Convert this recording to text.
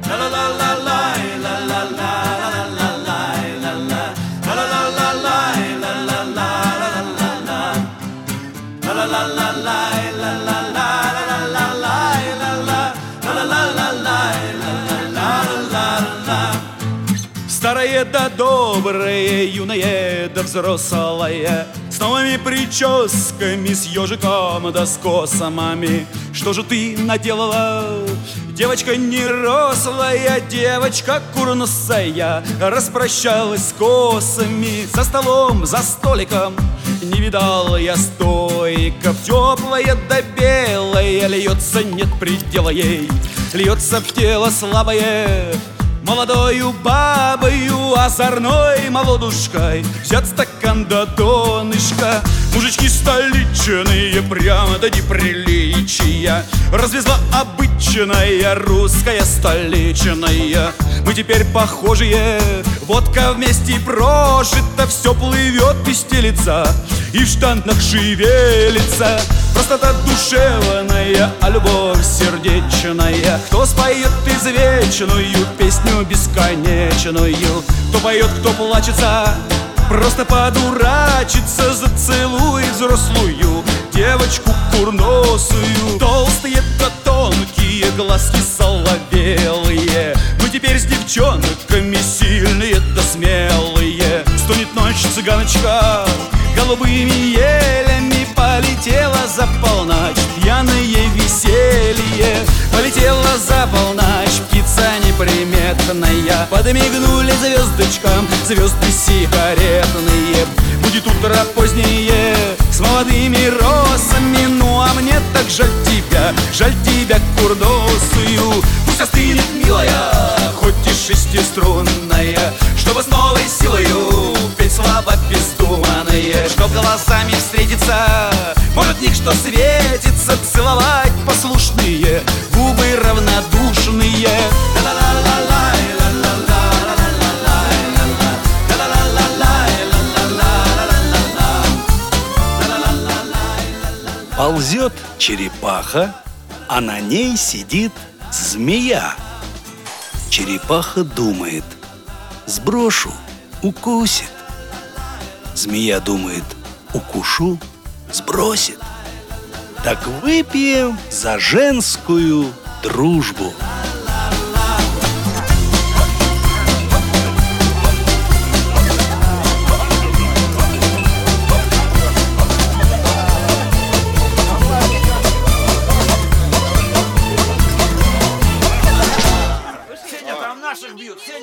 Старое да доброе, юное да взрослое, с новыми прическами, с ежиком да с косамами. Что же ты наделала, девочка нерослая, девочка курносая? Распрощалась с косами, за столом, за столиком. Не видал я стойков, теплая да белая, льется, нет предела ей, льется в тело слабое. Молодою бабою, озорной молодушкой взять стакан до донышка. Мужички столичные, прямо до неприличия, развезла обычная русская столичная. Мы теперь похожие, водка вместе прожита, все плывет и стелится, и в штанах шевелится. Простота душевная, а любовь сердечная. Кто споет извечную песню бесконечную? Кто поет, кто плачется, просто подурачится, зацелует взрослую девочку курносую. Толстые да тонкие, глазки соловелые. Мы теперь с девчонками сильные да смелые. Стонет ночь цыганочка, голубыми елями полетела за полночь пьяное веселье. Полетела за полночь птица неприметная. Подмигнули звездочкам звезды сигаретные. Будет утро позднее с молодыми росами. Ну а мне так жаль тебя, курносую. Пусть остынет, милая, хоть и шестиструнная, чтобы с новой силою петь слабо бездуманные. Чтоб голосами встретиться, может в них что светится, целовать послушные губы равнодушные. Ползет черепаха, а на ней сидит змея. Черепаха думает: сброшу, укусит. Змея думает: укушу, сбросит. Так выпьем за женскую дружбу. Наших бьют, Сеня!